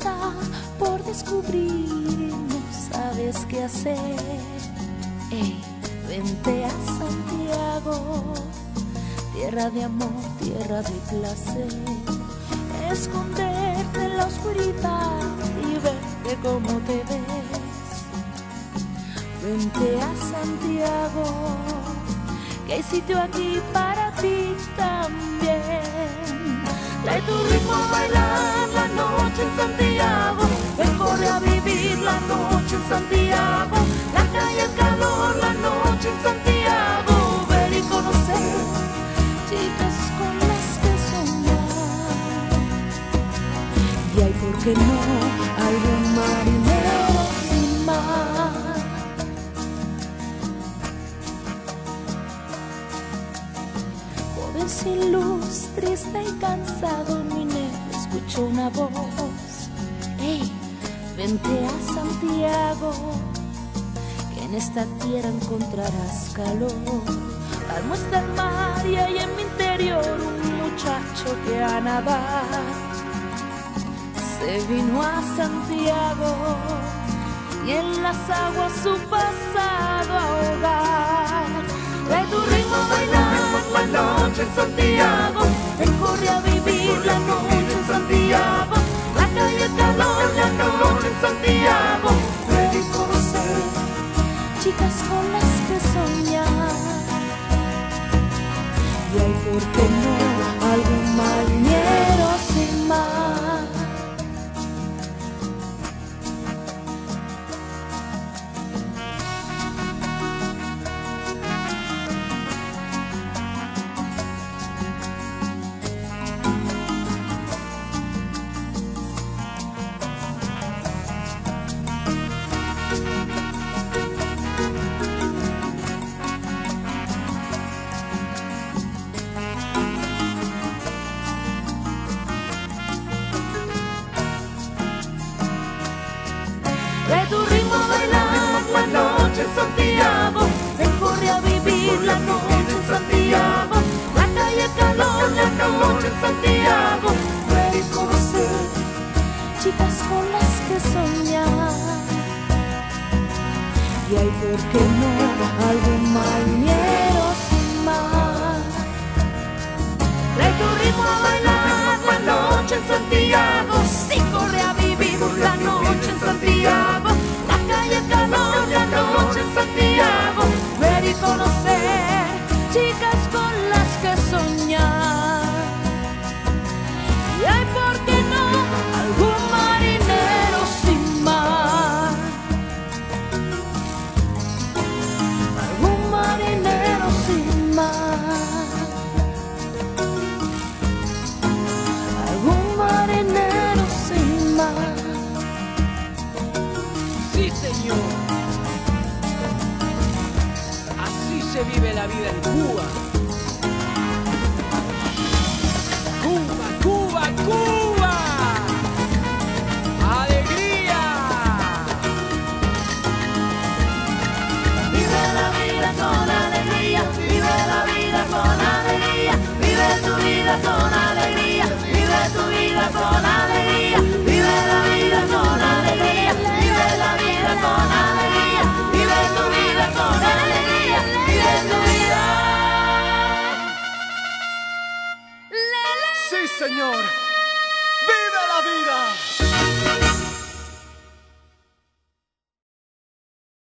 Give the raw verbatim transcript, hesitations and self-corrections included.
está por descubrir y no sabes qué hacer. Ey, vente a Santiago, tierra de amor, tierra de placer. Esconderte en la oscuridad y verte como te ves. Vente a Santiago, que hay sitio aquí para ti también. Trae tu ritmo a bailar la noche en Santiago. Ven, corre a vivir la noche en Santiago. La calle, el calor, la noche en Santiago. Ver y conocer chicas con las que soñar. Y hay, ¿por qué no?, algún marinero sin mar. Joven sin luz, triste y cansado, mi negro escuchó una voz. Hey, vente a Santiago, que en esta tierra encontrarás calor. Calmo está el mar y hay en mi interior un muchacho que a nadar se vino a Santiago y en las aguas su pasado a ahogar. Trae tu ritmo a bailar la noche en Santiago. Ven, corre a vivir la noche en Santiago. La calle, el calor, la noche en Santiago. Ven y conocer chicas con las que soñar. Y hay, ¿por qué no?, algún marinero sin mar. Trae tu ritmo a bailar la noche en Santiago. Ven, corre a vivir la noche en Santiago. La calle, el calor, la noche en Santiago. Ven y conocer chicas con las que soñar. Y hay, ¿por qué no?, algún marinero sin mar. Trae tu ritmo a bailar la noche en Santiago. Sí, corre a vivir la noche en Santiago. La calle, el calor, la noche en Santiago. Ver y conocer chicas con las que soñar. Y hay, ¿por qué no?, algún marinero sin mar. Algún marinero sin mar. Algún marinero sin mar. Sí, señor. Así se vive la vida en Cuba. Cuba, Cuba, Cuba. ¡Alegría! Vive la vida con alegría. Vive la vida con alegría. Vive tu vida con alegría. Vive tu vida con alegría. Vive la vida con alegría. Vive la vida con alegría. Vive tu vida con alegría. Vive tu vida. Sí, señor.